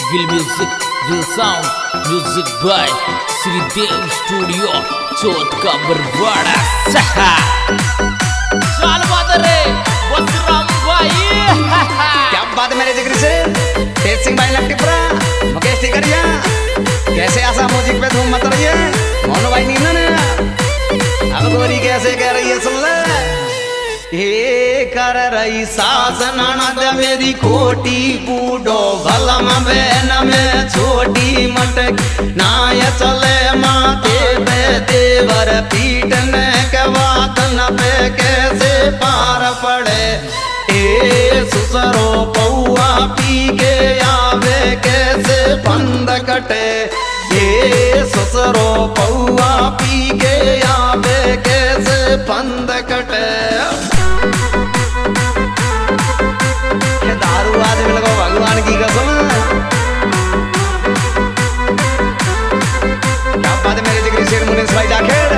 Will music, will sound, music by Shridev studio Chauth ka Barwara सहा चाल बात रे बसराम भाई क्या बात मेरे जिक्र से तेज सिंह भाई लट्टीपुरा मुकेश टिकरिया कैसे आशा म्यूजिक पे धूम मच रही है मोनू भाई नीना ने अब गोरी कैसे कह रही है सुन ले हे कर रही सास ननद मेरी खोटी बूढ़ो भलम बहन में छोटी मटक नाय चले माथे पे देवर पीटने के बात न पे कैसे पार पड़े ए सुसरो पौआ पी के आवे कैसे बंद कटे ए सुसरो पौआ पी के आवे कैसे बंद कटे दारू आदमी लगो भगवान की कसम क्या बात है मेरे जिगरी शेर मुनीस भाई जाखेड़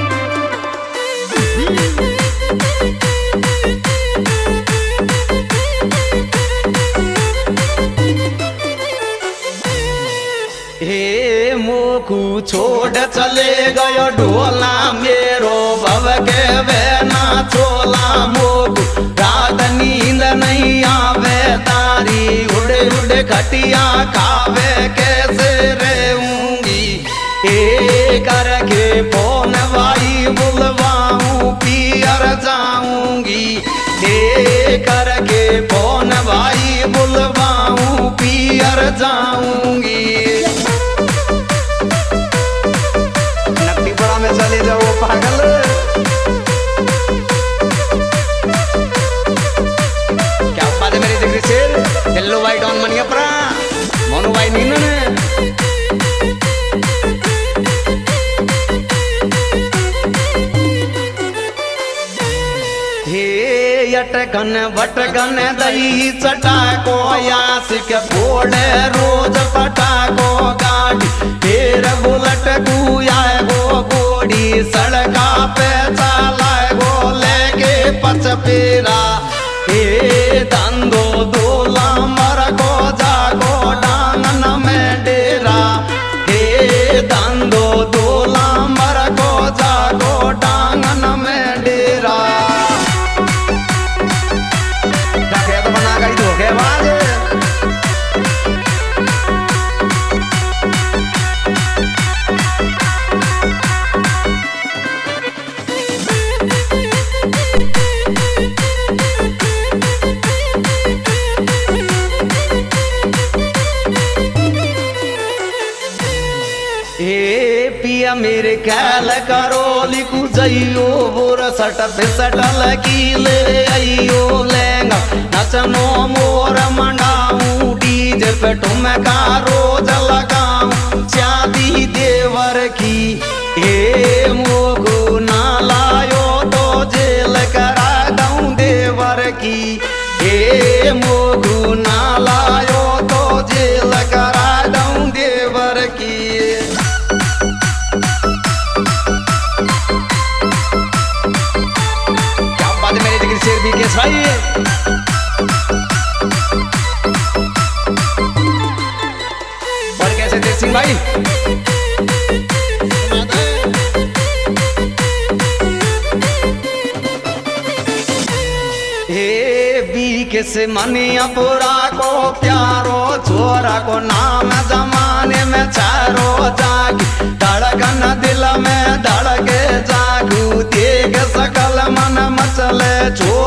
हे मोकू छोड़ चले गयो ढोला मेरो भव के बहना चोला मोकू रात नींद नहीं आवे तारी उड़े उड़े खटिया खावे कैसे रहूंगी ए करके फोन भाई बुलवाऊं पियर जाऊंगी ए करके फोन भाई बुलवाऊं पियर जाऊंगी नट्टीपुरा में चले जाओ पागल हेलो भाई डॉन मनियापुरा मोनू भाई नीना ने हे यटकन वटकन दही चटाको यास के फोड़े रोज पटाको गाड़ी फिर बुलट गुयाए गो गोड़ी सड़का पे चलाए गो लेके पचपेरा हे दंदो दोला मर को जागो डांगन में डेरा हे दंदो दोला मर को जागो डांगन में डेरा डकैत बना गई धोखेबाज पिया मेरे ख्याल करो लिखू जइयो बोर सट फिसट लकीले आइयो लेंगा नचनो मोर मंडाऊं डीजे पे ठुमका रोज लगाऊं चांदी देवर की ए मोगो ना लायो तो जेल करा दूं देवर की ए मोगो ना लायो तो जेल करा दूं देवर की शेर भी केस भाई और कैसे तेज सिंह भाई हे बी किस मनियापुरा को प्यारो छोरा को नाम जमाने में चारो जागी धड़कन दिल में धड़के जागू देख सकल मन मचले